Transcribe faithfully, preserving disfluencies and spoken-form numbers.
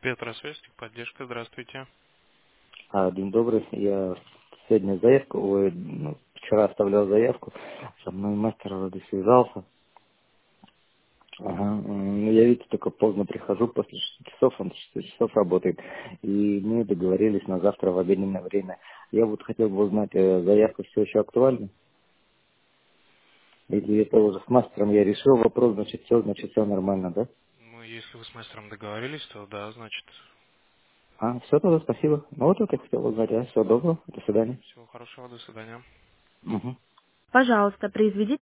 Петросвязь, поддержка, здравствуйте. А, день добрый. Я сегодня заявку, ой, ну, вчера оставлял заявку, со мной мастер вроде связался. Ага, м, ну, я, видите, только поздно прихожу, после шести часов, он шесть часов работает, и мы договорились на завтра в обеденное время. Я вот хотел бы узнать, э, заявка все еще актуальна? Или это уже с мастером я решил вопрос, значит, все, значит, все нормально, да? Ну, если вы с мастером договорились, то да, значит, А, все тогда, спасибо. Ну, вот это хотел узнать, а, всего доброго, до свидания. всего хорошего, до свидания. Мгм. Пожалуйста, произведите